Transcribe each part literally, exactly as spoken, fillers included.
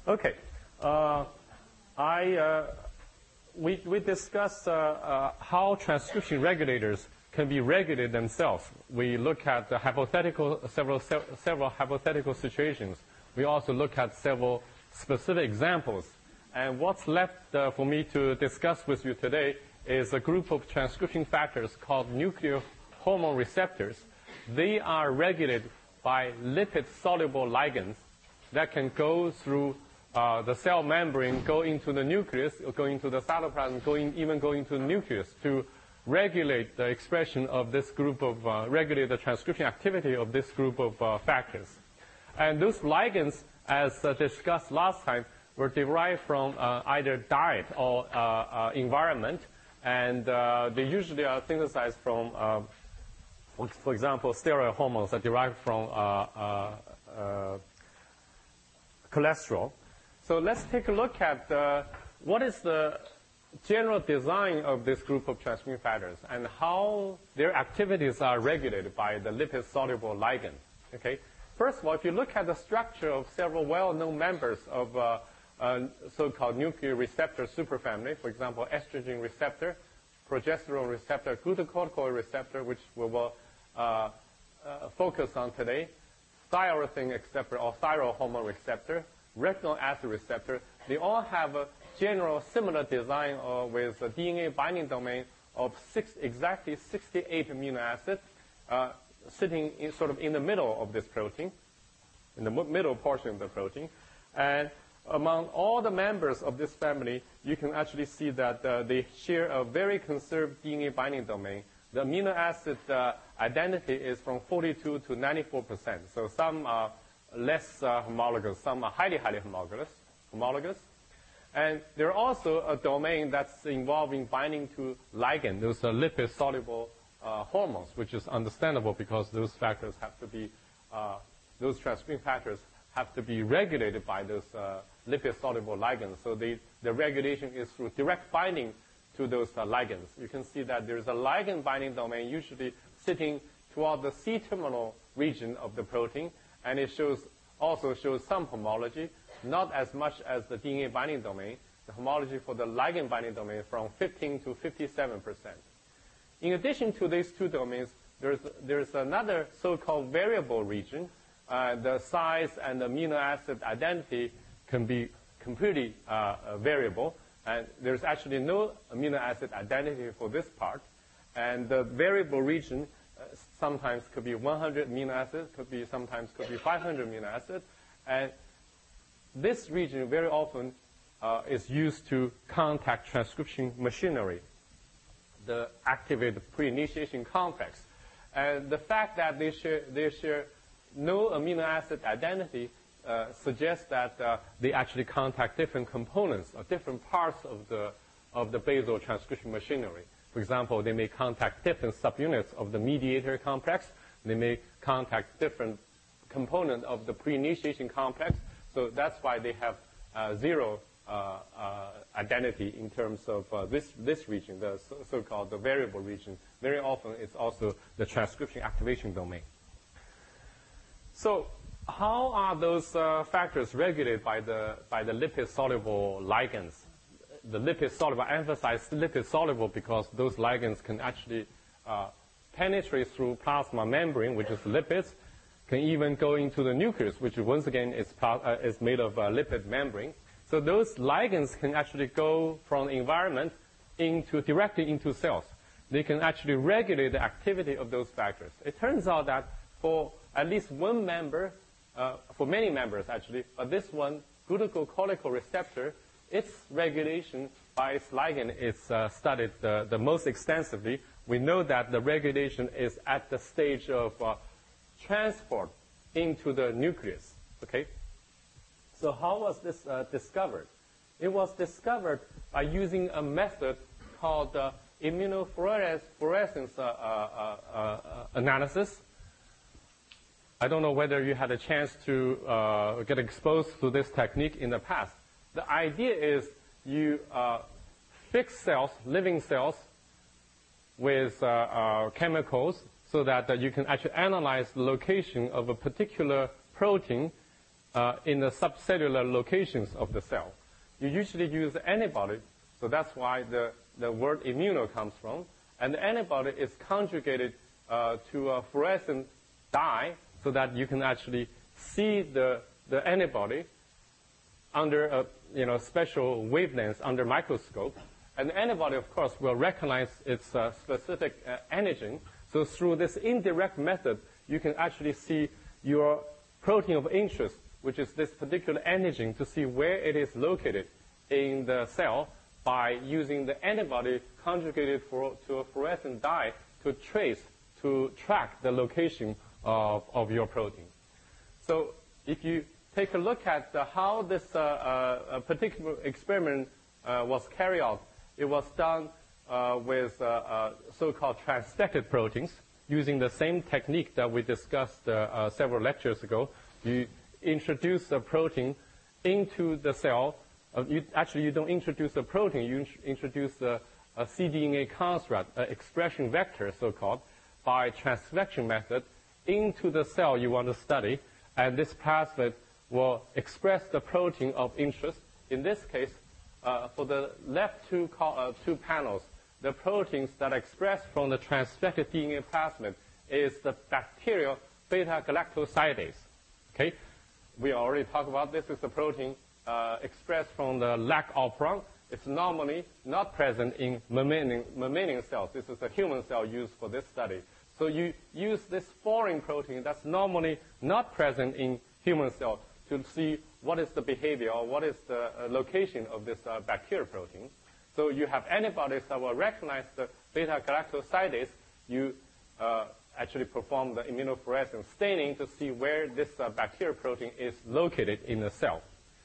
Okay. Uh, I, uh, we, we discussed uh, uh, how transcription regulators can be regulated themselves. We look at the hypothetical, several, several hypothetical situations. We also look at several specific examples. And what's left uh, for me to discuss with you today is a group of transcription factors called nuclear hormone receptors. They are regulated by lipid-soluble ligands that can go through uh, the cell membrane, go into the nucleus, go into the cytoplasm, go in, even go into the nucleus to regulate the expression of this group of, uh, regulate the transcription activity of this group of uh, factors. And those ligands, as uh, discussed last time, were derived from uh, either diet or uh, uh, environment, and uh, they usually are synthesized from, uh, for, for example, steroid hormones are derived from uh, uh, uh, cholesterol. So let's take a look at uh, what is the general design of this group of transcription factors and how their activities are regulated by the lipid-soluble ligand. Okay. First of all, if you look at the structure of several well-known members of uh, uh, so-called nuclear receptor superfamily, for example, estrogen receptor, progesterone receptor, glucocorticoid receptor, which we will uh, uh, focus on today, thyroxine receptor or thyroid hormone receptor, retinoic acid receptor, they all have a general similar design uh, with a D N A binding domain of six, exactly sixty-eight amino acids uh, sitting in, sort of in the middle of this protein, in the middle portion of the protein. And among all the members of this family, you can actually see that uh, they share a very conserved D N A binding domain. The amino acid uh, identity is from forty-two to ninety-four percent. So some are less uh, homologous, some are highly, highly homologous. homologous. And there are also a domain that's involving binding to ligand, those are lipid-soluble uh, hormones, which is understandable because those factors have to be, uh, those transcription factors have to be regulated by those uh, lipid-soluble ligands. So they, the regulation is through direct binding to those uh, ligands. You can see that there's a ligand binding domain usually sitting toward the C-terminal region of the protein, and it shows also shows some homology, not as much as the D N A binding domain. The homology for the ligand binding domain from fifteen to fifty-seven percent. In addition to these two domains, there's, there's another so-called variable region. Uh, the size and amino acid identity can be completely uh, uh, variable, and there's actually no amino acid identity for this part. And the variable region uh, sometimes could be one hundred amino acids, could be sometimes could be five hundred amino acids, and this region very often uh, is used to contact transcription machinery, the activate pre-initiation complex. And the fact that they share, they share no amino acid identity uh, suggests that uh, they actually contact different components or different parts of the, of the basal transcription machinery. For example, they may contact different subunits of the mediator complex. They may contact different components of the pre-initiation complex. So that's why they have uh, zero uh, uh, identity in terms of uh, this, this region, the so-called the variable region. Very often it's also the transcription activation domain. So how are those uh, factors regulated by the, by the lipid-soluble ligands? The lipid-soluble, I emphasize lipid-soluble because those ligands can actually uh, penetrate through plasma membrane, which is lipids, can even go into the nucleus, which once again is, uh, is made of a lipid membrane. So those ligands can actually go from the environment into, directly into cells. They can actually regulate the activity of those factors. It turns out that for at least one member, uh, for many members actually, but this one, glucocorticoid receptor, its regulation by its ligand is uh, studied the, the most extensively. We know that the regulation is at the stage of uh, transport into the nucleus. Okay? So how was this uh, discovered? It was discovered by using a method called uh, immunofluorescence uh, uh, uh, uh, analysis. I don't know whether you had a chance to uh, get exposed to this technique in the past. The idea is you uh, fix cells, living cells, with uh, uh, chemicals so that uh, you can actually analyze the location of a particular protein uh, in the subcellular locations of the cell. You usually use antibody, so that's why the, the word immuno comes from. And the antibody is conjugated uh, to a fluorescent dye so that you can actually see the, the antibody under a you know, special wavelengths under microscope. And the antibody, of course, will recognize its uh, specific uh, antigen. So through this indirect method, you can actually see your protein of interest, which is this particular antigen, to see where it is located in the cell by using the antibody conjugated for, to a fluorescent dye to trace, to track the location of, of your protein. So if you take a look at uh, how this uh, uh, particular experiment uh, was carried out, it was done uh, with uh, uh, so-called transfected proteins using the same technique that we discussed uh, uh, several lectures ago. You introduce the protein into the cell. Uh, you, actually, you don't introduce the protein. You int introduce the uh, cDNA construct, uh, expression vector, so-called, by transfection method into the cell you want to study. And this plasmid will express the protein of interest. In this case, uh, for the left two, uh, two panels, the proteins that are expressed from the transfected D N A plasmid is the bacterial beta-galactosidase. Okay? We already talked about this. It's a protein uh, expressed from the lac operon. It's normally not present in mammalian, mammalian cells. This is a human cell used for this study. So you use this foreign protein that's normally not present in human cells to see what is the behavior or what is the uh, location of this uh, bacterial protein. So you have antibodies that will recognize the beta-galactosidase. You uh, actually perform the immunofluorescence staining to see where this uh, bacterial protein is located in the cell.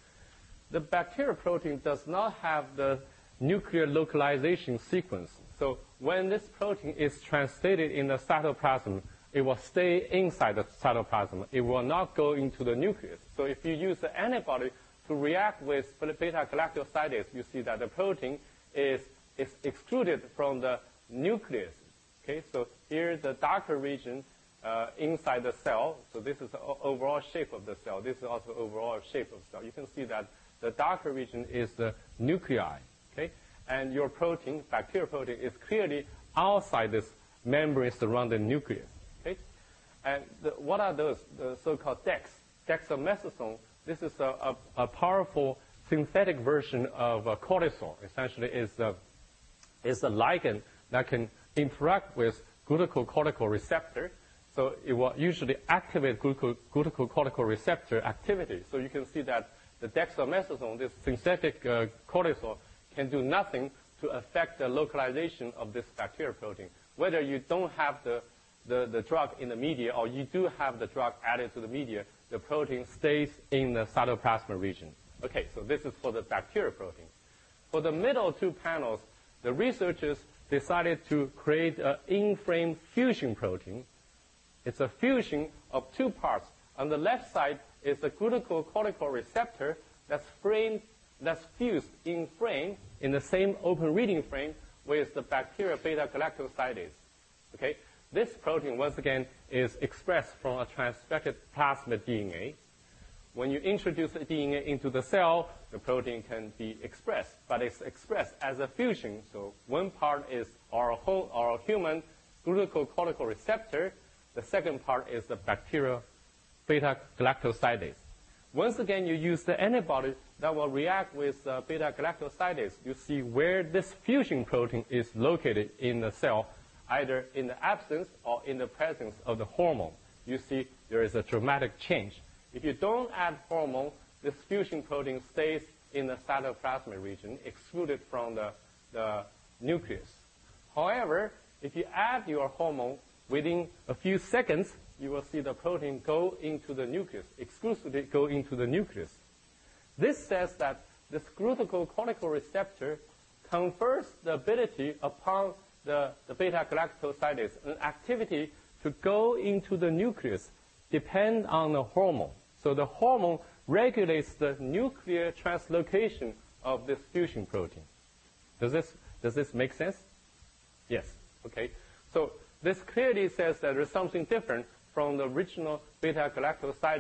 The bacterial protein does not have the nuclear localization sequence. So when this protein is translated in the cytoplasm, it will stay inside the cytoplasm. It will not go into the nucleus. So if you use the antibody to react with beta-galactosidase, you see that the protein is, is excluded from the nucleus. Okay, so here the darker region uh, inside the cell. So this is the overall shape of the cell. This is also overall shape of the cell. You can see that the darker region is the nuclei. Okay, and your protein, bacterial protein, is clearly outside this membrane surrounding nucleus. Okay, and the, what are those? The so-called DEX, dexamethasone. This is a, a, a powerful synthetic version of uh, cortisol. Essentially, is a is a ligand that can interact with glucocorticoid receptor. So it will usually activate glucocorticoid receptor activity. So you can see that the dexamethasone, this synthetic uh, cortisol, can do nothing to affect the localization of this bacterial protein. Whether you don't have the, the, the drug in the media or you do have the drug added to the media, the protein stays in the cytoplasmic region. Okay, so this is for the bacterial protein. For the middle two panels, the researchers decided to create an in-frame fusion protein. It's a fusion of two parts. On the left side is the glucocorticoid receptor that's framed, that's fused in frame in the same open reading frame with the bacterial beta-galactosidase. Okay, this protein once again is expressed from a transfected plasmid D N A. When you introduce the D N A into the cell, the protein can be expressed, but it's expressed as a fusion. So one part is our, whole, our human glucocorticoid receptor. The second part is the bacterial beta-galactosidase. Once again, you use the antibody that will react with uh, beta-galactosidase. You see where this fusion protein is located in the cell, either in the absence or in the presence of the hormone. You see there is a dramatic change. If you don't add hormone, this fusion protein stays in the cytoplasmic region, excluded from the, the nucleus. However, if you add your hormone, within a few seconds, you will see the protein go into the nucleus, exclusively go into the nucleus. This says that this glucocorticoid receptor confers the ability upon the, the beta-galactosidase, an activity to go into the nucleus, depend on the hormone. So the hormone regulates the nuclear translocation of this fusion protein. Does this, does this make sense? Yes. Okay. So this clearly says that there's something different from the original beta-galactosidase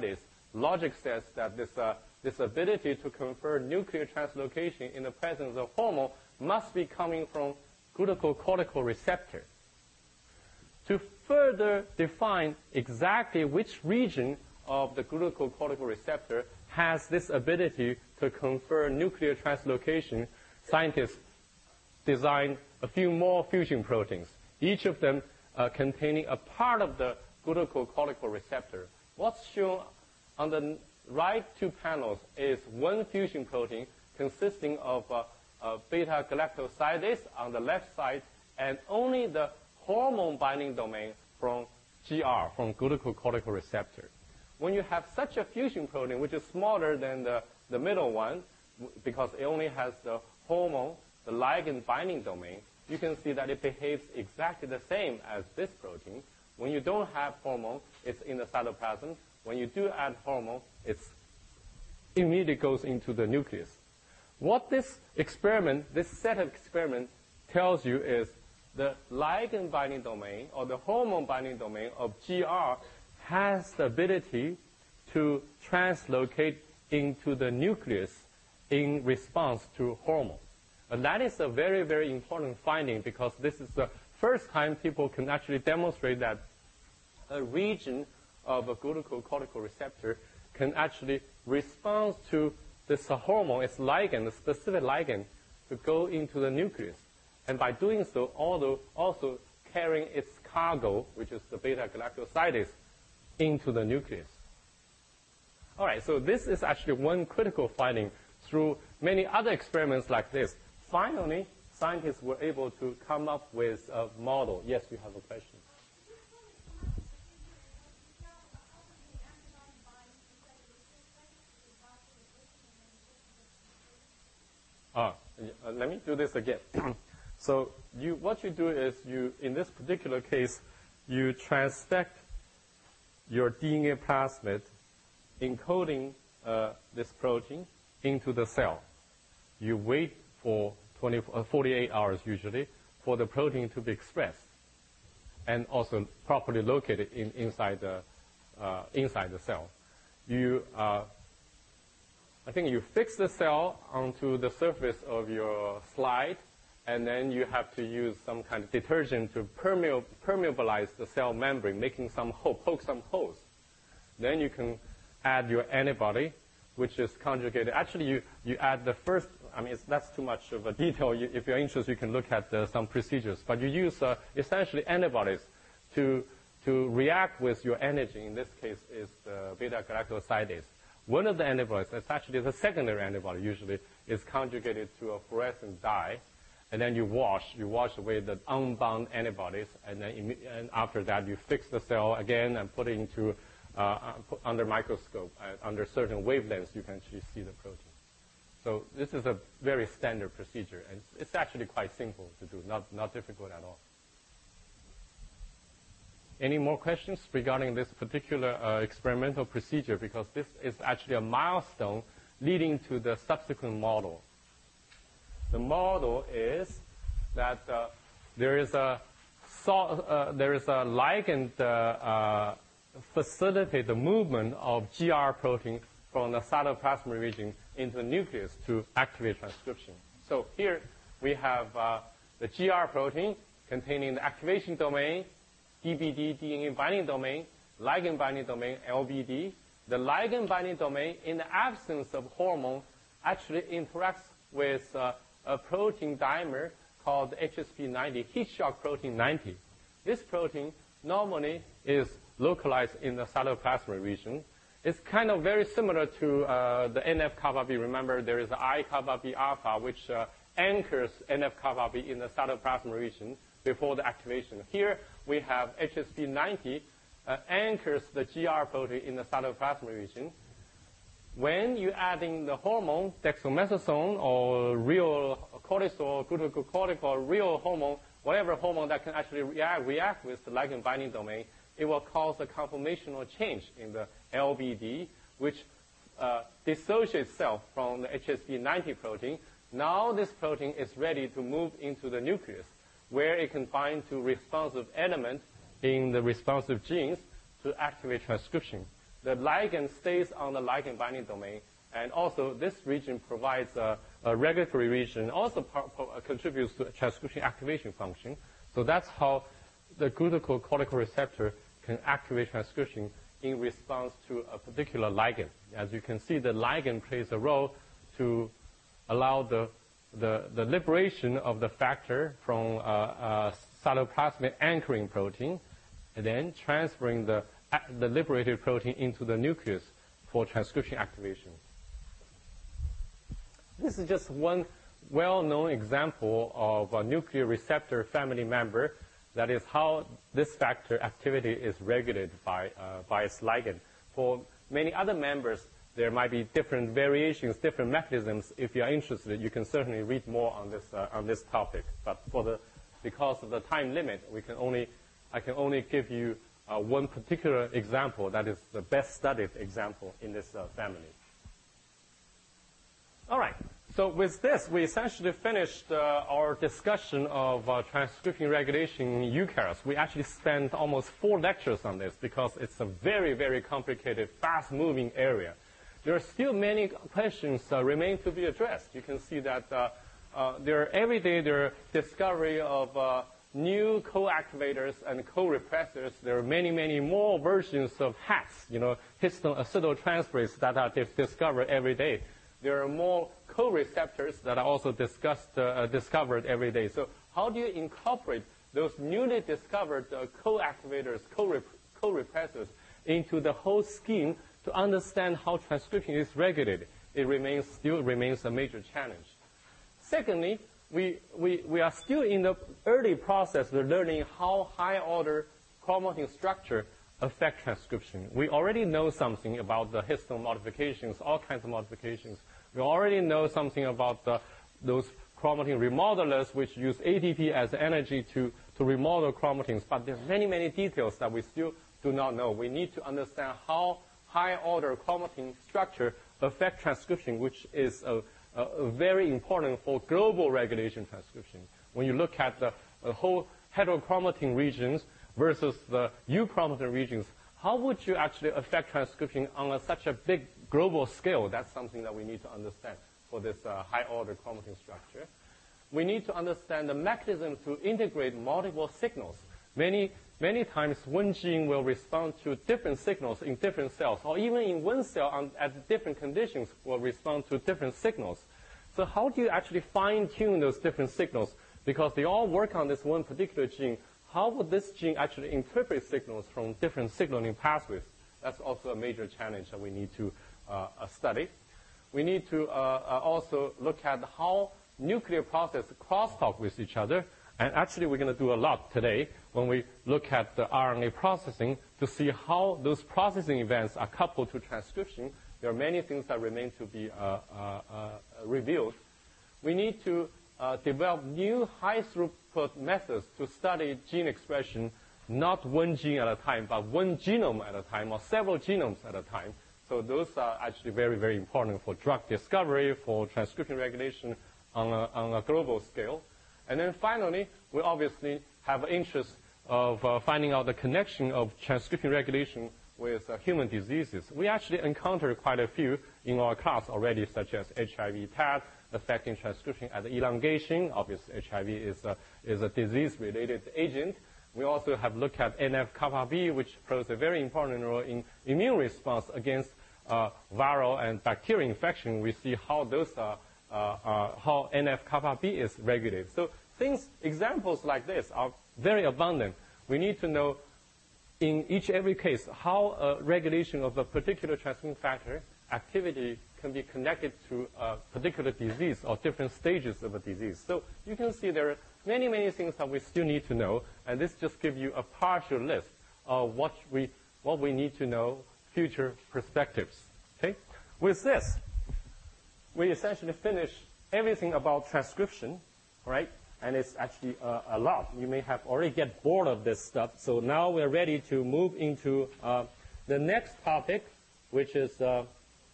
logic says that this, uh, this ability to confer nuclear translocation in the presence of hormone must be coming from glucocortical receptor. To further define exactly which region of the glucocortical receptor has this ability to confer nuclear translocation, scientists designed a few more fusion proteins, each of them uh, containing a part of the glucocortical receptor. What's shown on the right two panels is one fusion protein consisting of uh, uh, beta-galactosidase on the left side and only the hormone binding domain from G R, from glucocortical receptor. When you have such a fusion protein, which is smaller than the, the middle one, because it only has the hormone, the ligand binding domain, you can see that it behaves exactly the same as this protein. When you don't have hormone, it's in the cytoplasm. When you do add hormone, it immediately goes into the nucleus. What this experiment, this set of experiments tells you is the ligand binding domain or the hormone binding domain of G R has the ability to translocate into the nucleus in response to hormone. And that is a very, very important finding because this is the first time people can actually demonstrate that a region of a glucocortical receptor can actually respond to this hormone, its ligand, the specific ligand, to go into the nucleus. And by doing so, although also carrying its cargo, which is the beta-galactosidase, into the nucleus. All right, so this is actually one critical finding through many other experiments like this. Finally, scientists were able to come up with a model. Yes, you have a question. Ah, uh, let me do this again. So you, what you do is you, in this particular case, you transfect your D N A plasmid encoding uh, this protein into the cell. You wait for twenty, uh, forty-eight hours usually for the protein to be expressed and also properly located in, inside, the, uh, inside the cell. You, uh, I think you fix the cell onto the surface of your slide, and then you have to use some kind of detergent to permeab permeabilize the cell membrane, making some hole, poke some holes. Then you can add your antibody, which is conjugated. Actually, you, you add the first, I mean, it's, that's too much of a detail. You, if you're interested, you can look at uh, some procedures. But you use uh, essentially antibodies to, to react with your antigen. In this case, is the beta-galactosidase. One of the antibodies, that's actually the secondary antibody usually, is conjugated to a fluorescent dye. And then you wash, you wash away the unbound antibodies, and then and after that you fix the cell again and put it into uh, put under microscope. Uh, under certain wavelengths, you can actually see the protein. So this is a very standard procedure, and it's, it's actually quite simple to do, not not difficult at all. Any more questions regarding this particular uh, experimental procedure? Because this is actually a milestone leading to the subsequent model. The model is that uh, there is a uh, there is a ligand uh, uh, facilitate the movement of G R protein from the cytoplasmic region into the nucleus to activate transcription. So here we have uh, the G R protein containing the activation domain, D B D, D N A binding domain, ligand binding domain, L B D. The ligand binding domain, in the absence of hormone, actually interacts with uh, a protein dimer called H S P ninety, heat shock protein ninety. This protein normally is localized in the cytoplasmic region. It's kind of very similar to uh, the N F kappa B. Remember, there is the I kappa B alpha, which uh, anchors N F kappa B in the cytoplasmic region before the activation. Here we have H S P ninety uh, anchors the G R protein in the cytoplasmic region. When you add in the hormone, dexamethasone or real cortisol, glucocorticoid, real hormone, whatever hormone that can actually react, react with the ligand binding domain, it will cause a conformational change in the L B D, which uh, dissociates itself from the H S P ninety protein. Now this protein is ready to move into the nucleus, where it can bind to responsive element in the responsive genes to activate transcription. the ligand stays on the ligand binding domain. And also, this region provides a, a regulatory region, also par, par, contributes to transcription activation function. So that's how the glucocorticoid receptor can activate transcription in response to a particular ligand. As you can see, the ligand plays a role to allow the, the, the liberation of the factor from uh, uh, cytoplasmic anchoring protein, and then transferring the, uh, the liberated protein into the nucleus for transcription activation. This is just one well-known example of a nuclear receptor family member. That is how this factor activity is regulated by, uh, by its ligand. For many other members, there might be different variations, different mechanisms. If you are interested, you can certainly read more on this, uh, on this topic. But for the, because of the time limit, we can only, I can only give you uh, one particular example that is the best studied example in this uh, family. All right. So with this, we essentially finished uh, our discussion of uh, transcription regulation in eukaryotes. We actually spent almost four lectures on this because it's a very, very complicated, fast-moving area. There are still many questions uh, remain to be addressed. You can see that uh, uh, there are, every day there are discovery of uh, new co-activators and co-repressors. There are many, many more versions of HATs, you know, histone acetyltransferase that are dis discovered every day. There are more co-receptors that are also discussed, uh, discovered every day. So how do you incorporate those newly discovered uh, co-activators, co-rep co-repressors into the whole scheme to understand how transcription is regulated? It remains, still remains a major challenge. Secondly, we, we, we are still in the early process of learning how high-order chromatin structure affect transcription. We already know something about the histone modifications, all kinds of modifications. We already know something about the, those chromatin remodelers, which use A T P as energy to, to remodel chromatins. But there's many, many details that we still do not know. We need to understand how high-order chromatin structure affect transcription, which is a, a, a very important for global regulation transcription. When you look at the, the whole heterochromatin regions versus the euchromatin regions, how would you actually affect transcription on a, such a big global scale? That's something that we need to understand for this uh, high-order chromatin structure. We need to understand the mechanism to integrate multiple signals. Many, many times one gene will respond to different signals in different cells, or even in one cell on, at different conditions will respond to different signals. So how do you actually fine-tune those different signals? Because they all work on this one particular gene. How would this gene actually interpret signals from different signaling pathways? That's also a major challenge that we need to uh, uh, study. We need to uh, uh, also look at how nuclear processes crosstalk with each other. And actually, we're going to do a lot today when we look at the R N A processing to see how those processing events are coupled to transcription. There are many things that remain to be uh, uh, uh, revealed. We need to uh, develop new high-throughput methods to study gene expression, not one gene at a time, but one genome at a time, or several genomes at a time. So those are actually very, very important for drug discovery, for transcription regulation on a, on a global scale. And then finally, we obviously have an interest of uh, finding out the connection of transcription regulation with uh, human diseases. We actually encountered quite a few in our class already, such as H I V T A D, affecting transcription at elongation. Obviously, H I V is a, is a disease-related agent. We also have looked at N F kappa B, which plays a very important role in immune response against uh, viral and bacterial infection. We see how those are, uh, uh, how N F kappa B is regulated. So things, examples like this are very abundant. We need to know in each every case how a regulation of a particular transcription factor activity can be connected to a particular disease or different stages of a disease. So you can see there are many, many things that we still need to know, and this just gives you a partial list of what we, what we need to know, future perspectives. Okay? With this, we essentially finish everything about transcription, right? And it's actually uh, a lot. You may have already get bored of this stuff. So now we're ready to move into uh, the next topic, which is uh,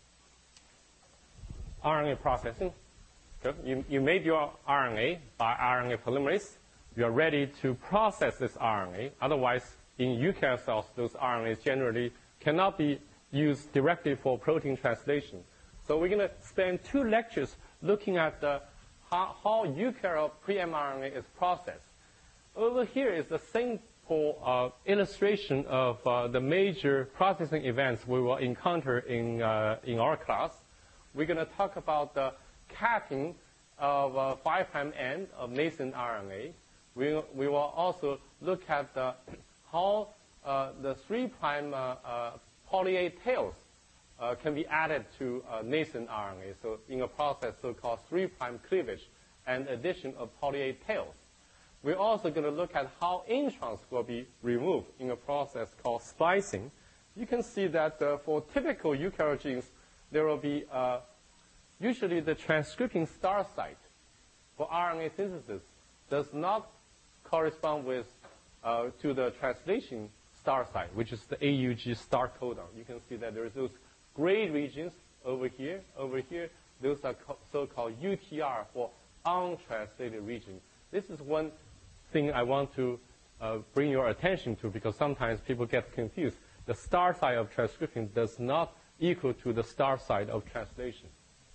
R N A processing. Okay? You, you made your R N A by R N A polymerase. You are ready to process this R N A. Otherwise, in eukaryote cells, those R N As generally cannot be used directly for protein translation. So we're going to spend two lectures looking at the, how, how eukaryote pre-mRNA is processed. Over here is the simple uh, illustration of uh, the major processing events we will encounter in, uh, in our class. We're going to talk about the capping of uh, five prime end of nascent R N A. We, we will also look at the, how uh, the three prime uh, uh, poly A tails uh, can be added to uh, nascent R N A. So in a process so-called three prime cleavage and addition of poly A tails. We're also going to look at how introns will be removed in a process called splicing. You can see that uh, for typical eukaryote genes, there will be uh, usually the transcripting start site for R N A synthesis does not correspond with uh, to the translation start site, which is the A U G start codon. You can see that there's those gray regions over here, over here. Those are so-called U T R for untranslated region. This is one thing I want to uh, bring your attention to, because sometimes people get confused. The start site of transcription does not equal to the start site of translation.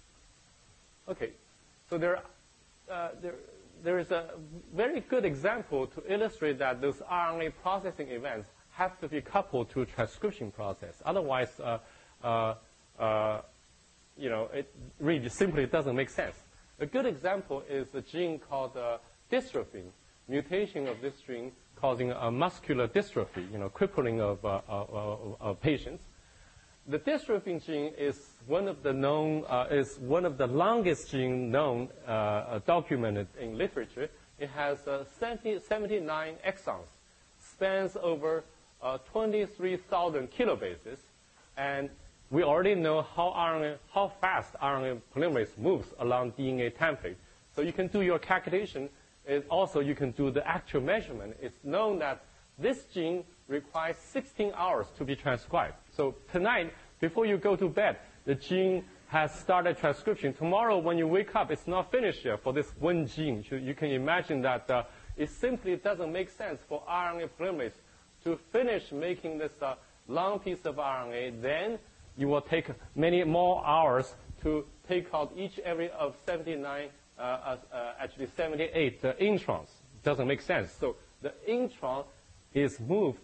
Okay, so there, uh, there, there is a very good example to illustrate that those R N A processing events have to be coupled to a transcription process. Otherwise, uh, uh, uh, you know, it really simply doesn't make sense. A good example is a gene called uh, dystrophin. Mutation of this gene causing a muscular dystrophy, you know, crippling of, uh, of, of patients. The dystrophin gene is one of the known, uh, is one of the longest gene known, uh, documented in literature. It has uh, seventy-nine exons, spans over uh, twenty-three thousand kilobases, and we already know how R N A, how fast R N A polymerase moves along D N A template. So you can do your calculation. It also, you can do the actual measurement. It's known that this gene requires sixteen hours to be transcribed. So tonight, before you go to bed, the gene has started transcription. Tomorrow, when you wake up, it's not finished yet for this one gene. So you can imagine that uh, it simply doesn't make sense for R N A polymerase to finish making this uh, long piece of R N A. Then you will take many more hours to take out each every of seventy-nine Uh, uh, uh, actually seventy-eight uh, introns. Doesn't make sense. So the intron is moved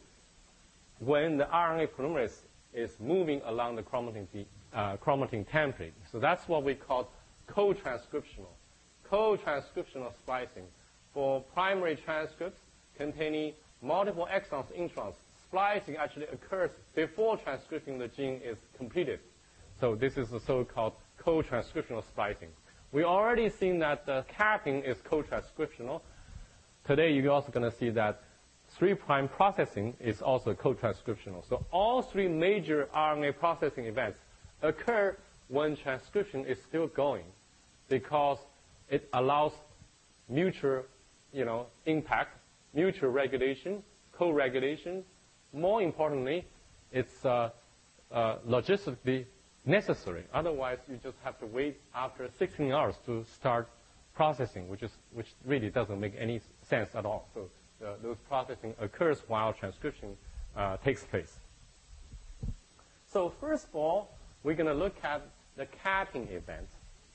when the R N A polymerase is moving along the chromatin, uh, chromatin template. So that's what we call co-transcriptional. Co-transcriptional splicing. For primary transcripts containing multiple exons, introns, splicing actually occurs before transcripting the gene is completed. So this is the so-called co-transcriptional splicing. We already seen that the capping is co-transcriptional. Today, you're also going to see that three prime processing is also co-transcriptional. So all three major R N A processing events occur when transcription is still going, because it allows mutual, you know, impact, mutual regulation, co-regulation. More importantly, it's uh, uh, logistically necessary. Otherwise, you just have to wait after sixteen hours to start processing, which is which really doesn't make any sense at all. So uh, those processing occurs while transcription uh, takes place. So first of all, we're going to look at the capping event.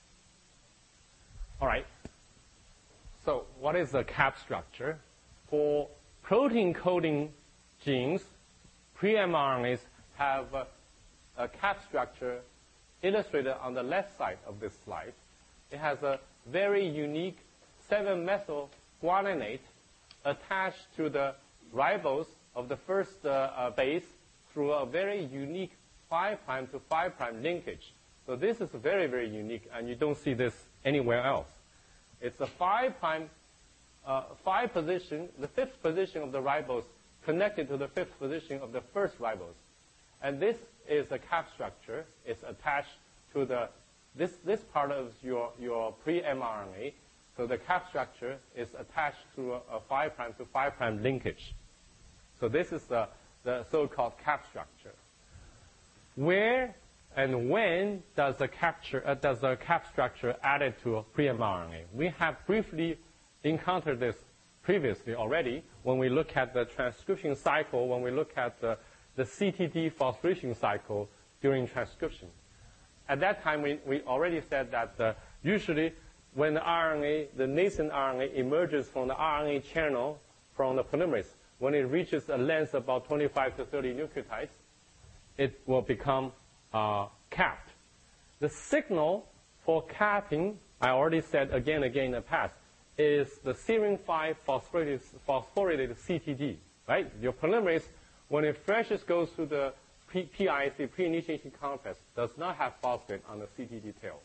All right. So what is the cap structure? For protein coding genes, pre-mRNAs have uh, a cap structure illustrated on the left side of this slide. It has a very unique seven methyl guanidate attached to the ribose of the first uh, uh, base through a very unique five prime to five prime linkage. So this is very, very unique, and you don't see this anywhere else. It's a five prime, uh, five position, the fifth position of the ribose connected to the fifth position of the first ribose. And this is a cap structure. It's attached to the this this part of your your pre-mRNA. So the cap structure is attached to a, a five prime to five prime linkage. So this is the the so-called cap structure. Where and when does the capture uh, does the cap structure added to a pre-mRNA? We have briefly encountered this previously already when we look at the transcription cycle, when we look at the the C T D phosphorylation cycle during transcription. At that time, we, we already said that uh, usually when the R N A, the nascent R N A emerges from the R N A channel from the polymerase, when it reaches a length about twenty-five to thirty nucleotides, it will become uh, capped. The signal for capping, I already said again and again in the past, is the serine five phosphorylated, phosphorylated C T D, right? Your polymerase, when it first goes to the P I C, pre-initiation complex, does not have phosphate on the C T D tail.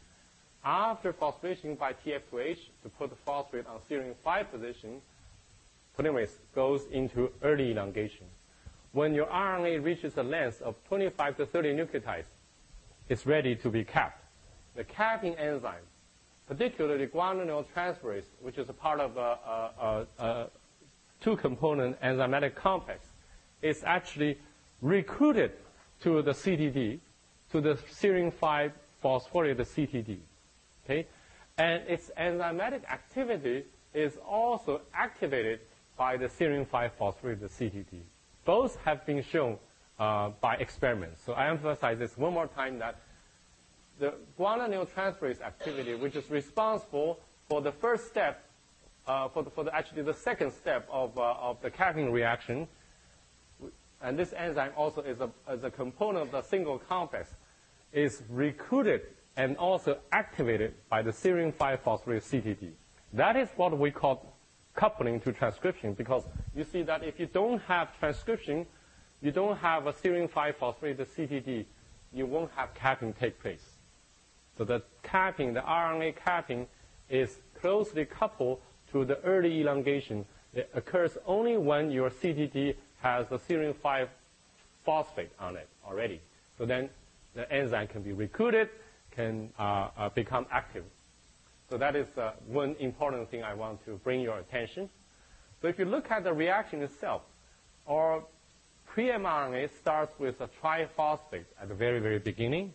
After phosphorylation by T F two H to put the phosphate on serine five position, polymerase goes into early elongation. When your R N A reaches a length of twenty-five to thirty nucleotides, it's ready to be capped. The capping enzyme, particularly guanylyl transferase, which is a part of a, a, a, a two-component enzymatic complex, is actually recruited to the C T D, to the serine five phosphorylated C T D. Okay? And its enzymatic activity is also activated by the serine five phosphorylated C T D. Both have been shown uh, by experiments. So I emphasize this one more time, that the guanylyl transferase activity, which is responsible for the first step, uh, for, the, for the, actually the second step of, uh, of the capping reaction, and this enzyme also is a, is a component of the single complex, is recruited and also activated by the serine five phosphorylated C T D. That is what we call coupling to transcription, because you see that if you don't have transcription, you don't have a serine five phosphorylated C T D, you won't have capping take place. So the capping, the R N A capping, is closely coupled to the early elongation. It occurs only when your C T D has the serine five phosphate on it already. So then the enzyme can be recruited, can uh, uh, become active. So that is uh, one important thing I want to bring your attention. So if you look at the reaction itself, our pre-mRNA starts with a triphosphate at the very, very beginning.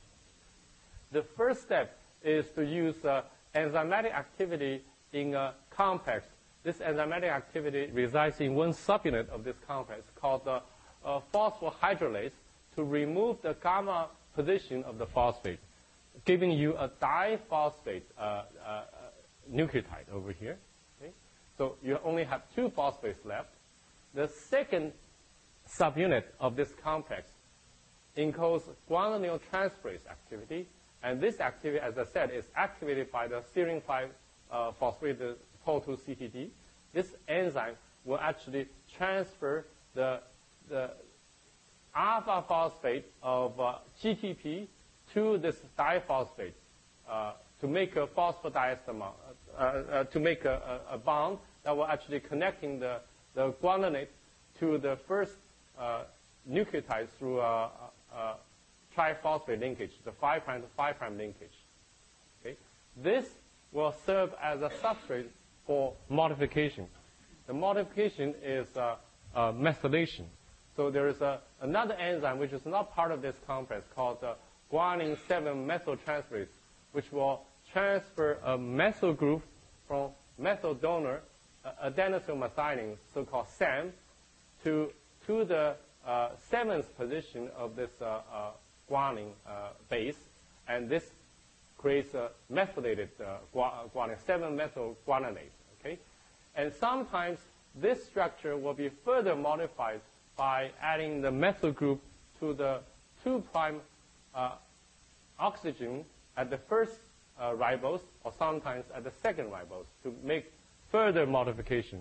The first step is to use uh, enzymatic activity in a complex. This enzymatic activity resides in one subunit of this complex called the uh, phosphohydrolase, to remove the gamma position of the phosphate, giving you a diphosphate uh, uh, uh, nucleotide over here. Okay? So you only have two phosphates left. The second subunit of this complex encodes guanylyl transferase activity, and this activity, as I said, is activated by the serine five uh, phosphorylated P O two C T D. This enzyme will actually transfer the, the alpha phosphate of uh, G T P to this diphosphate uh, to make a phosphodiester, uh, uh, to make a, a, a bond that will actually connecting the, the guanylate to the first uh, nucleotide through a, a, a triphosphate linkage, the five prime to five prime linkage. Okay? This will serve as a substrate for modification. The modification is uh, uh, methylation. So there is a, another enzyme which is not part of this complex called uh, guanine seven methyltransferase, which will transfer a methyl group from methyl donor uh, adenosylmethionine, so-called S A M, to, to the uh, seventh position of this uh, uh, guanine uh, base, and this creates a methylated uh, guanine, seven methyl guanylate. Okay? And sometimes this structure will be further modified by adding the methyl group to the two prime uh, oxygen at the first uh, ribose, or sometimes at the second ribose, to make further modification.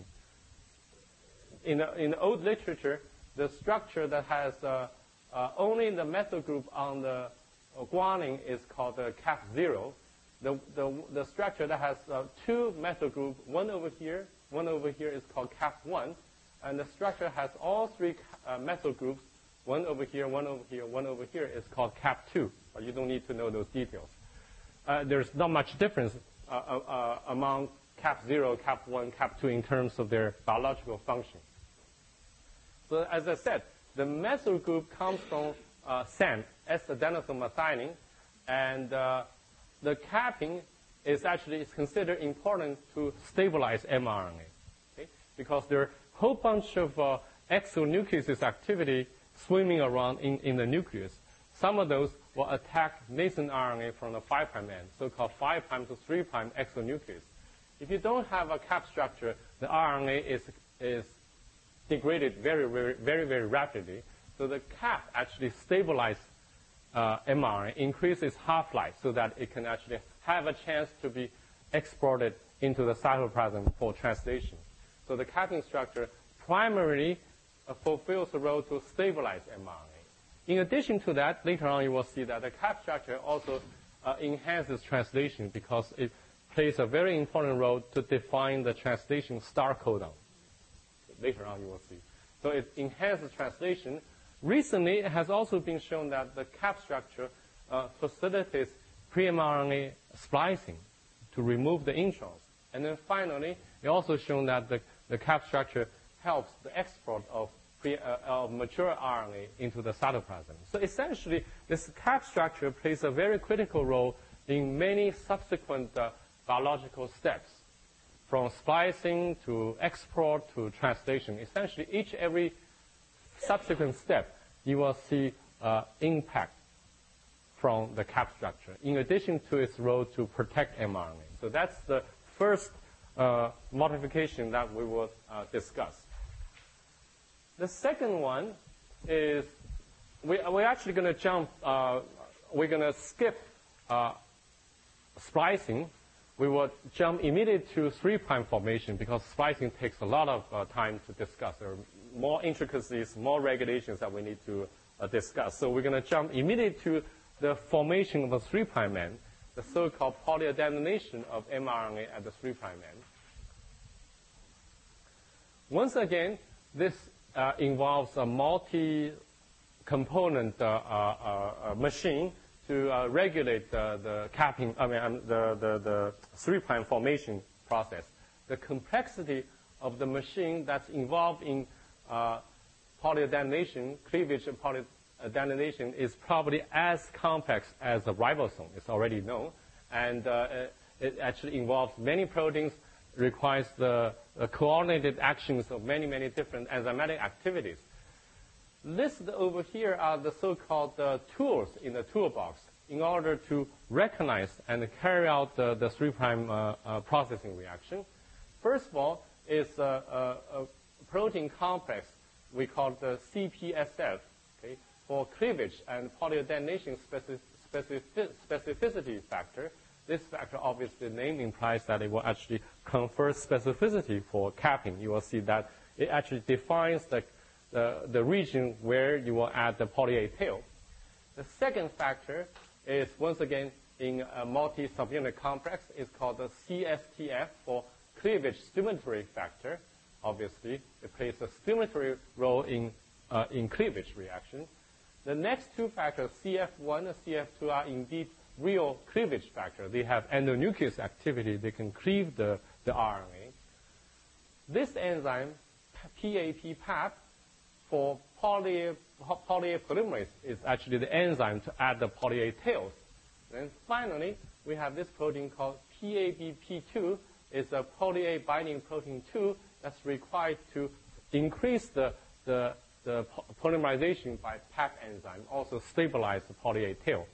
In the, in the old literature, the structure that has uh, uh, only the methyl group on the uh, guanine is called the cap zero. The, the, the structure that has uh, two methyl groups, one over here, one over here, is called cap one. And the structure has all three uh, methyl groups, one over here, one over here, one over here, is called cap two. But you don't need to know those details. Uh, there's not much difference uh, uh, among cap zero, cap one, cap two in terms of their biological function. So as I said, the methyl group comes from uh, S A M, S-adenosylmethionine, and uh, the capping is actually is considered important to stabilize mRNA, okay? Because there are a whole bunch of uh, exonucleases activity swimming around in, in the nucleus. some of those will attack nascent R N A from the five prime end, so-called five prime to three prime exonuclease. If you don't have a cap structure, the R N A is, is degraded very, very, very, very rapidly. So the cap actually stabilizes uh, mRNA, increases its half-life so that it can actually have a chance to be exported into the cytoplasm for translation. So the capping structure primarily uh, fulfills the role to stabilize mRNA. In addition to that, later on you will see that the cap structure also uh, enhances translation because it plays a very important role to define the translation star codon. Later on you will see. So it enhances translation. Recently, it has also been shown that the cap structure uh, facilitates pre-mRNA splicing to remove the introns. And then finally, it also shown that the, the cap structure helps the export of, pre, uh, of mature R N A into the cytoplasm. So essentially, this cap structure plays a very critical role in many subsequent uh, biological steps, from splicing to export to translation. Essentially, each every subsequent step, you will see uh, impact from the cap structure, in addition to its role to protect mRNA. So that's the first uh, modification that we will uh, discuss. The second one is we, we're actually going to jump, uh, we're going to skip uh, splicing. We will jump immediately to three prime formation because splicing takes a lot of uh, time to discuss. There are more intricacies, more regulations that we need to uh, discuss. So we're going to jump immediately to the formation of a three prime end, the so-called polyadenylation of mRNA at the three prime end. Once again, this uh, involves a multi-component uh, uh, uh, machine to uh, regulate the, the capping, I mean, um, the, the, the three prime formation process. The complexity of the machine that's involved in uh, polyadenylation, cleavage and polyadenylation is probably as complex as a ribosome. It's already known. And uh, it actually involves many proteins, requires the uh, coordinated actions of many, many different enzymatic activities. Listed over here are the so-called uh, tools in the toolbox in order to recognize and carry out the, the three prime uh, uh, processing reaction. First of all is a, a, a protein complex we call the C P S F, okay, for cleavage and polyadenylation specific, specific, specificity factor. This factor, obviously, the name implies that it will actually confer specificity for capping. You will see that it actually defines the The, the region where you will add the poly A tail. The second factor is, once again, in a multi-subunit complex, is called the C S T F for cleavage stimulatory factor. Obviously, it plays a stimulatory role in, uh, in cleavage reaction. The next two factors, C F one and C F two, are indeed real cleavage factor. They have endonuclease activity. They can cleave the, the R N A. This enzyme, P A P, P A P, for poly, poly A polymerase is actually the enzyme to add the poly A tails. And finally, we have this protein called P A B P two. It's a poly A binding protein two that's required to increase the, the, the polymerization by P A P enzyme, also stabilize the poly A tail.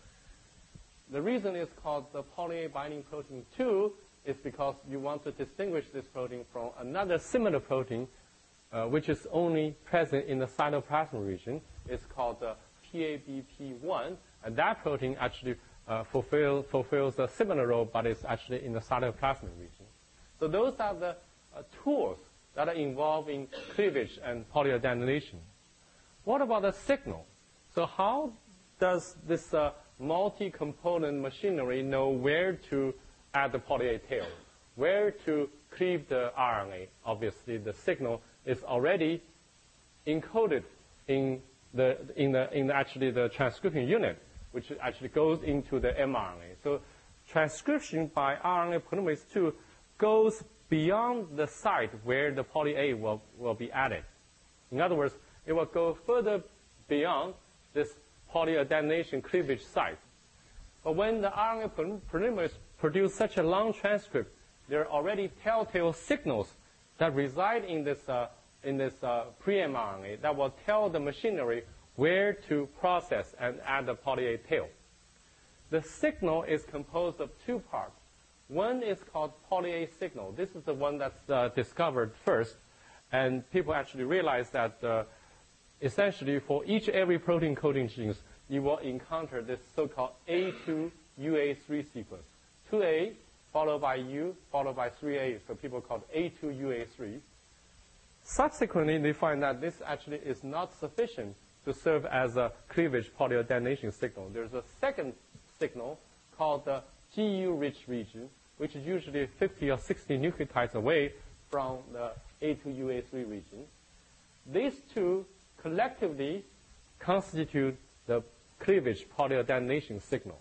The reason it's called the poly A binding protein two is because you want to distinguish this protein from another similar protein Uh, which is only present in the cytoplasm region. It's called the P A B P one, and that protein actually uh, fulfill, fulfills a similar role, but it's actually in the cytoplasmic region. So those are the uh, tools that are involved in cleavage and polyadenylation. What about the signal? So how does this uh, multi-component machinery know where to add the poly A tail, where to cleave the R N A? Obviously, the signal is already encoded in the in the in the actually the transcription unit, which actually goes into the mRNA. So transcription by R N A polymerase two goes beyond the site where the poly A will, will be added. In other words, it will go further beyond this polyadenylation cleavage site. But when the R N A polymerase produce such a long transcript, there are already telltale signals that reside in this, uh, in this uh, pre-mRNA that will tell the machinery where to process and add the poly A tail. The signal is composed of two parts. One is called poly A signal. This is the one that's uh, discovered first, and people actually realize that uh, essentially for each every protein coding genes, you will encounter this so-called A two U A three sequence. two A followed by U, followed by three A, so people call it A two U A three. Subsequently, they find that this actually is not sufficient to serve as a cleavage polyadenylation signal. There's a second signal called the G U-rich region, which is usually fifty or sixty nucleotides away from the A two U A three region. These two collectively constitute the cleavage polyadenylation signal.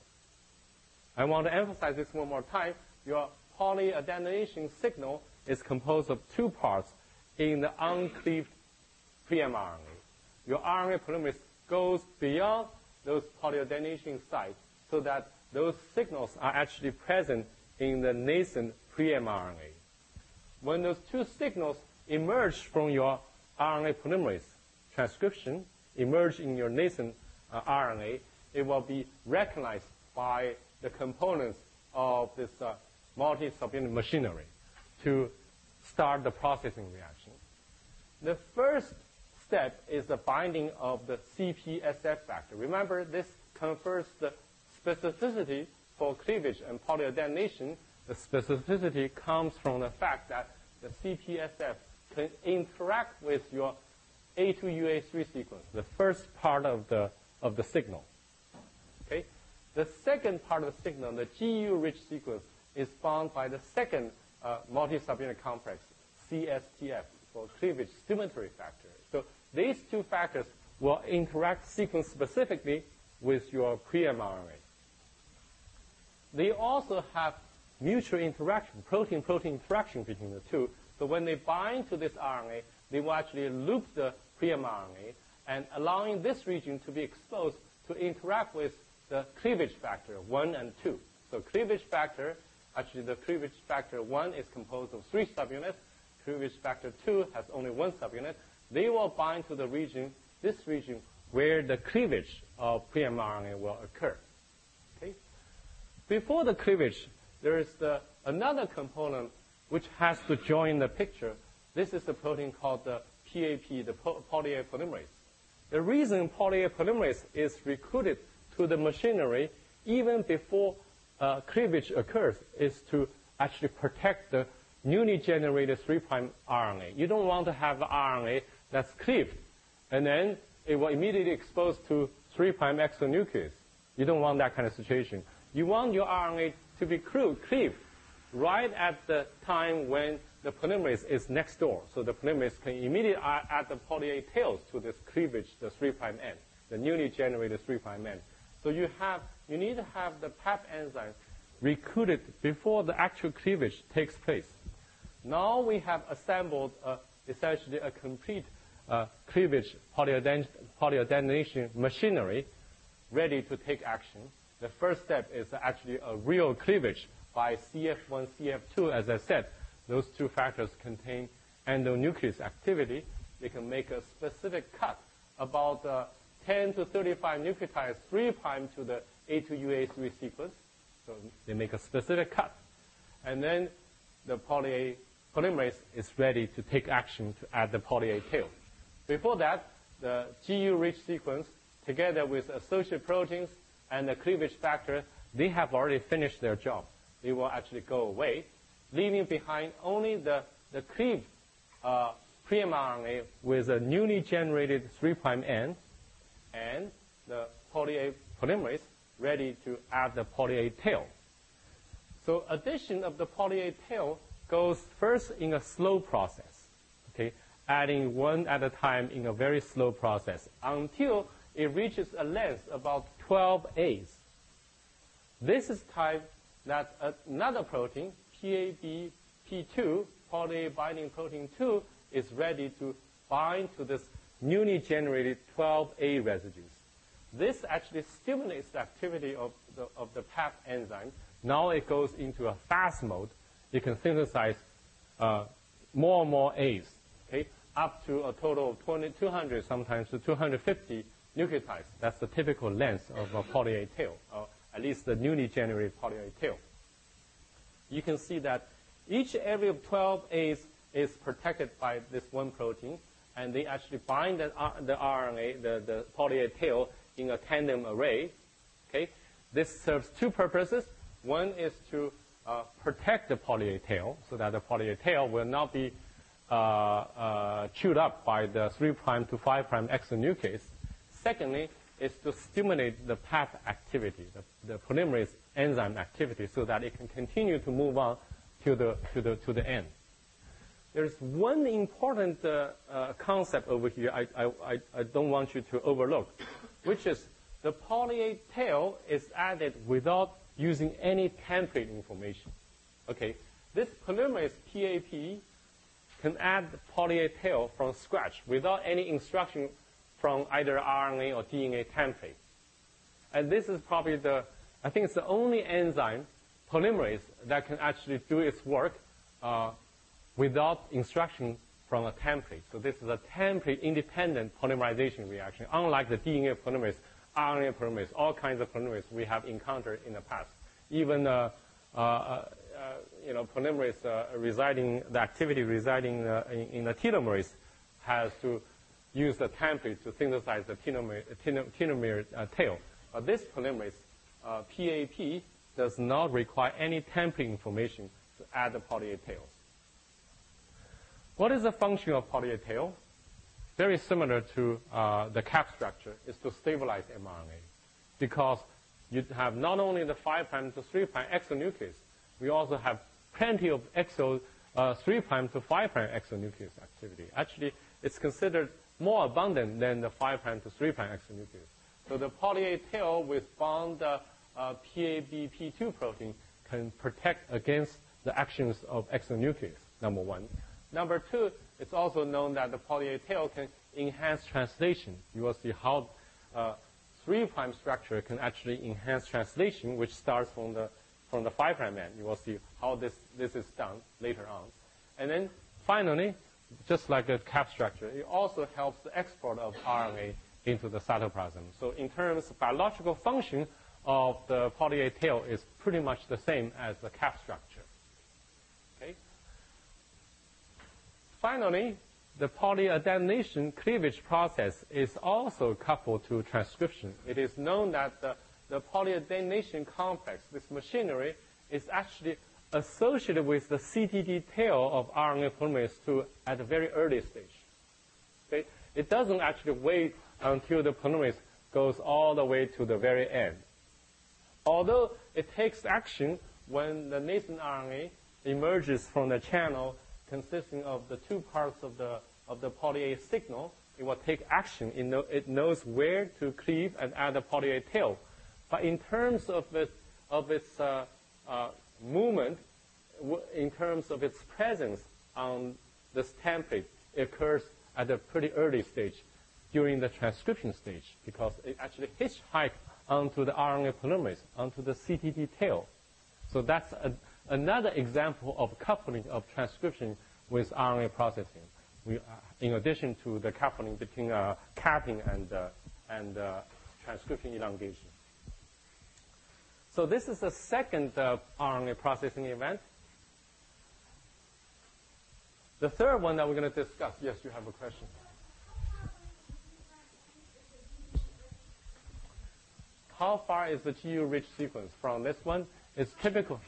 I want to emphasize this one more time. Your polyadenylation signal is composed of two parts in the uncleaved pre-mRNA. Your R N A polymerase goes beyond those polyadenylation sites so that those signals are actually present in the nascent pre-mRNA. When those two signals emerge from your R N A polymerase transcription, emerge in your nascent uh, R N A, it will be recognized by the components of this uh, multi-subunit machinery to start the processing reaction. The first step is the binding of the C P S F factor. Remember, this confers the specificity for cleavage and polyadenylation. The specificity comes from the fact that the C P S F can interact with your A two U A three sequence, the first part of the, of the signal. Okay? The second part of the signal, the G U-rich sequence, is bound by the second uh, multi-subunit complex, C S T F, for cleavage stimulatory factor. So these two factors will interact sequence specifically with your pre-mRNA. They also have mutual interaction, protein-protein interaction between the two. So when they bind to this R N A, they will actually loop the pre-mRNA and allowing this region to be exposed to interact with the cleavage factor one and two. So cleavage factor, actually the cleavage factor one is composed of three subunits. Cleavage factor two has only one subunit. They will bind to the region, this region, where the cleavage of pre-mRNA will occur. Okay? Before the cleavage, there is the, another component which has to join the picture. This is the protein called the P A P, the poly A polymerase. The reason poly A polymerase is recruited to the machinery even before uh, cleavage occurs is to actually protect the newly generated three prime R N A. You don't want to have the R N A that's cleaved, and then it will immediately expose to three prime exonuclease. You don't want that kind of situation. You want your R N A to be cleaved right at the time when the polymerase is next door. So the polymerase can immediately add the poly A tails to this cleavage, the three prime end, the newly generated three prime end. So you have, you need to have the P A P enzyme recruited before the actual cleavage takes place. Now we have assembled uh, essentially a complete uh, cleavage polyaden polyadenylation machinery ready to take action. The first step is actually a real cleavage by C F one, C F two. As I said, those two factors contain endonuclease activity. They can make a specific cut about uh, ten to thirty-five nucleotides, three prime to the A two U A three sequence. So they make a specific cut. And then the poly A polymerase is ready to take action to add the poly A tail. Before that, the G U-rich sequence, together with associated proteins and the cleavage factor, they have already finished their job. They will actually go away, leaving behind only the, the cleaved uh, pre-mRNA with a newly generated three prime end and the poly A polymerase ready to add the poly A tail. So addition of the poly A tail goes first in a slow process, okay, adding one at a time in a very slow process until it reaches a length about twelve A's. This is time that another protein, P A B P two, poly A binding protein two, is ready to bind to this newly generated twelve A residues. This actually stimulates the activity of the, of the P A P enzyme. Now it goes into a fast mode. It can synthesize uh, more and more A's, okay, up to a total of two hundred, sometimes to two hundred fifty nucleotides. That's the typical length of a poly A tail, or at least the newly generated poly A tail. You can see that each area of twelve A's is protected by this one protein, and they actually bind the, R the R N A, the, the poly A tail, in a tandem array. Okay? This serves two purposes. One is to uh, protect the poly A tail so that the poly A tail will not be uh, uh, chewed up by the three prime to five prime exonuclease. Secondly, is to stimulate the path activity, the, the polymerase enzyme activity, so that it can continue to move on to the, to the, to the end. There's one important uh, uh, concept over here I, I, I don't want you to overlook, which is the poly A tail is added without using any template information. Okay, this polymerase P A P can add the poly A tail from scratch without any instruction from either R N A or D N A template. And this is probably the, I think it's the only enzyme, polymerase, that can actually do its work uh, without instruction from a template. So this is a template-independent polymerization reaction, unlike the D N A polymerase, R N A polymerase, all kinds of polymerase we have encountered in the past. Even uh, uh, uh, you know, polymerase uh, residing, the activity residing uh, in, in the telomerase has to use the template to synthesize the telomere, telomere uh, tail. But this polymerase, uh, P A P, does not require any template information to add the poly A tails. What is the function of poly A tail? Very similar to uh, the cap structure, is to stabilize mRNA. Because you have not only the five prime to three prime exonuclease, we also have plenty of exo uh, three prime to five prime exonuclease activity. Actually, it's considered more abundant than the five prime to three prime exonuclease. So the poly A tail with bound uh, uh, P A B P two protein can protect against the actions of exonuclease, number one. Number two, it's also known that the poly A tail can enhance translation. You will see how uh, three prime structure can actually enhance translation, which starts from the from the five prime end. You will see how this this is done later on. And then finally, just like a cap structure, it also helps the export of R N A into the cytoplasm. So in terms of biological function of the poly A tail is pretty much the same as the cap structure. Okay. Finally, the polyadenation cleavage process is also coupled to transcription. It is known that the, the polyadenation complex, this machinery, is actually associated with the C T D tail of R N A polymerase two at a very early stage. Okay? It doesn't actually wait until the polymerase goes all the way to the very end. Although it takes action when the nascent R N A emerges from the channel consisting of the two parts of the of the poly A signal, it will take action. It, know, it knows where to cleave and add the poly A tail. But in terms of its of its uh, uh, movement, w in terms of its presence on this template, it occurs at a pretty early stage during the transcription stage, because it actually hitchhikes onto the R N A polymerase, onto the C T D tail. So that's a, another example of coupling of transcription with R N A processing. We, uh, in addition to the coupling between uh, capping and, uh, and uh, transcription elongation. So this is the second uh, R N A processing event. The third one that we're going to discuss. Yes, you have a question. How far is the G U-rich sequence from this one? It's typical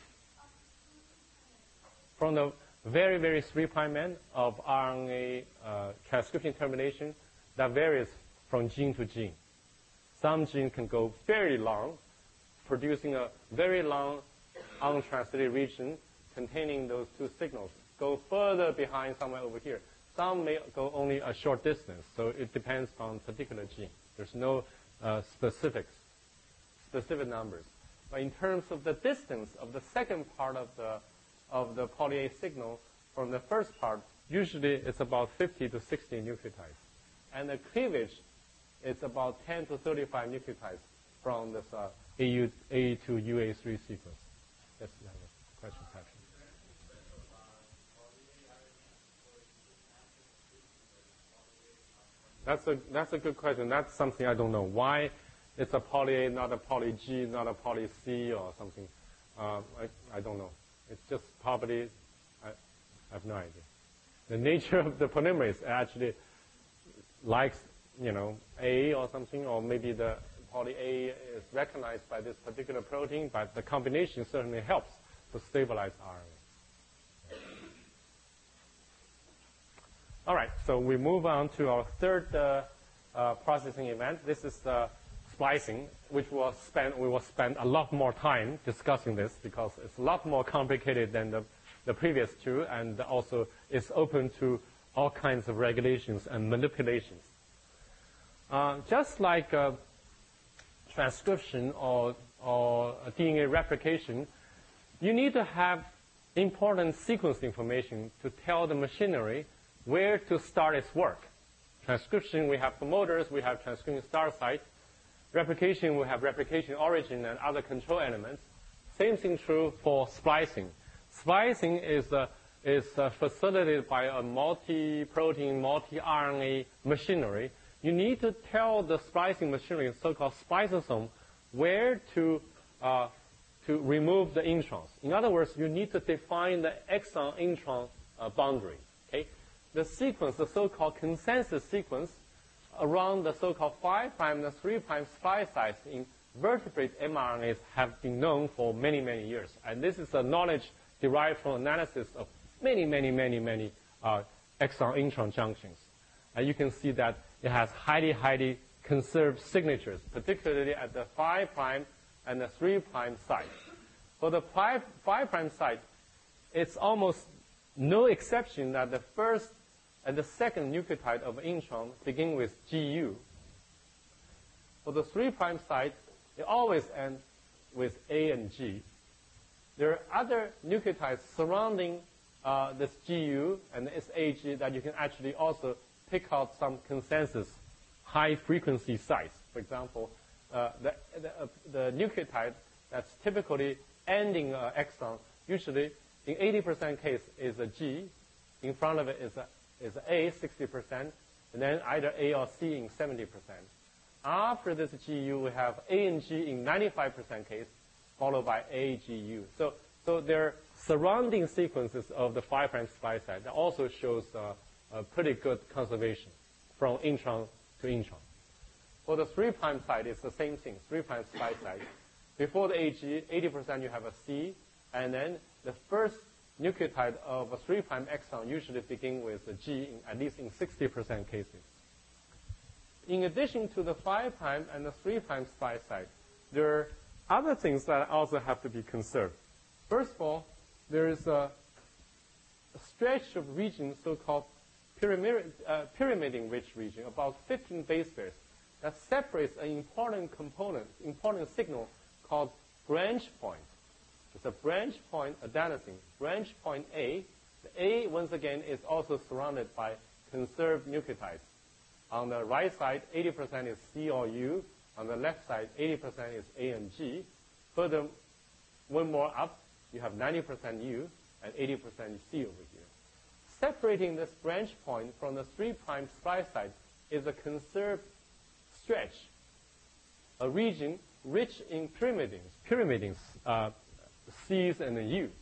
from the very, very three prime end of R N A uh, transcription termination that varies from gene to gene. Some genes can go very long, producing a very long untranslated region containing those two signals. Go further behind somewhere over here. Some may go only a short distance, so it depends on particular gene. There's no uh, specifics, specific numbers. But in terms of the distance of the second part of the of the poly A signal from the first part, usually it's about fifty to sixty nucleotides. And the cleavage is about ten to thirty-five nucleotides from this uh, A U, A two U A three sequence. Yes, you have a question, Patrick. That's a, that's a good question. That's something I don't know. Why it's a poly A, not a poly G, not a poly C or something. Uh, I, I don't know. It's just probably, I, I have no idea. The nature of the polymerase actually likes, you know, A or something, or maybe the poly A is recognized by this particular protein, but the combination certainly helps to stabilize R N A. All right, so we move on to our third uh, uh, processing event. This is the splicing, which will spend, we will spend a lot more time discussing this because it's a lot more complicated than the, the previous two, and also it's open to all kinds of regulations and manipulations. Uh, just like uh, transcription or, or D N A replication, you need to have important sequence information to tell the machinery where to start its work. Transcription, we have promoters, we have transcription start site. Replication, we have replication origin and other control elements. Same thing true for splicing. Splicing is, uh, is uh, facilitated by a multi-protein, multi-R N A machinery. You need to tell the splicing machinery, so-called spliceosome, where to, uh, to remove the introns. In other words, you need to define the exon-intron uh, boundary. Okay? The sequence, the so-called consensus sequence, around the so-called five prime and the three prime splice sites in vertebrate mRNAs have been known for many, many years. And this is a knowledge derived from analysis of many, many, many, many uh, exon-intron junctions. And you can see that it has highly, highly conserved signatures, particularly at the five prime and the three prime site. For the five, five prime site, it's almost no exception that the first and the second nucleotide of intron begin with G U. For the three prime site, it always ends with A and G. There are other nucleotides surrounding uh, this G U and this A G that you can actually also pick out some consensus high-frequency sites. For example, uh, the, the, uh, the nucleotide that's typically ending uh, exon, usually in eighty percent case is a G. In front of it is a is A, sixty percent, and then either A or C in seventy percent. After this G U, we have A and G in ninety-five percent case, followed by A G U. So, so there are surrounding sequences of the five prime splice site that also shows uh, a pretty good conservation from intron to intron. For the three prime site, it's the same thing, three prime splice site. Before the A G, eighty percent you have a C, and then the first nucleotide of a three prime exon usually begin with a G, in, at least in sixty percent cases. In addition to the five prime and the three prime splice site, there are other things that also have to be conserved. First of all, there is a, a stretch of region so-called pyramid, uh, pyrimidine-rich region, about fifteen base pairs, that separates an important component, important signal called branch point. It's a branch point adenosine. Branch point A, the A, once again, is also surrounded by conserved nucleotides. On the right side, eighty percent is C or U. On the left side, eighty percent is A and G. Further, one more up, you have ninety percent U and eighty percent C over here. Separating this branch point from the three prime splice site is a conserved stretch, a region rich in pyrimidines, pyrimidines, uh, C's and the U's.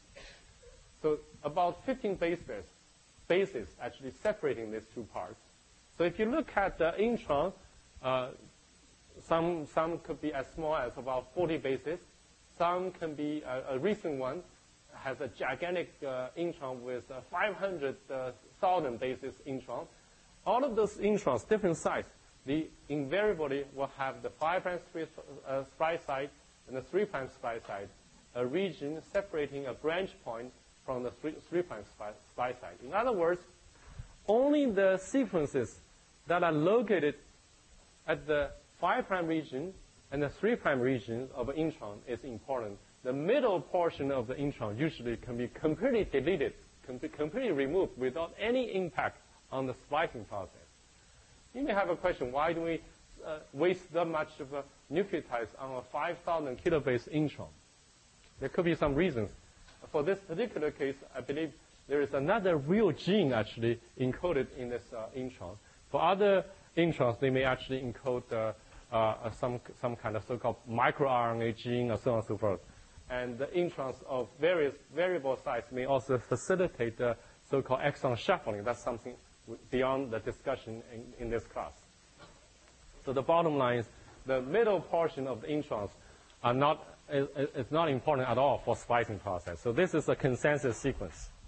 So about fifteen base pairs, bases actually separating these two parts. So if you look at the intron, uh, some, some could be as small as about forty bases. Some can be, uh, a recent one has a gigantic uh, intron with uh, five hundred thousand bases intron. All of those introns, different size, they invariably will have the five prime uh, splice site and the three prime splice site, a region separating a branch point from the three, three prime splice site. In other words, only the sequences that are located at the five prime region and the three prime region of an intron is important. The middle portion of the intron usually can be completely deleted, can be completely removed without any impact on the splicing process. You may have a question, why do we uh, waste that much of a nucleotides on a five thousand kilobase intron? There could be some reasons. For this particular case, I believe there is another real gene actually encoded in this uh, intron. For other introns, they may actually encode uh, uh, some, some kind of so-called microRNA gene or so on and so forth. And the introns of various variable size may also facilitate the so-called exon shuffling. That's something beyond the discussion in, in this class. So the bottom line is the middle portion of the introns are not, is, is not important at all for splicing process. So this is a consensus sequence.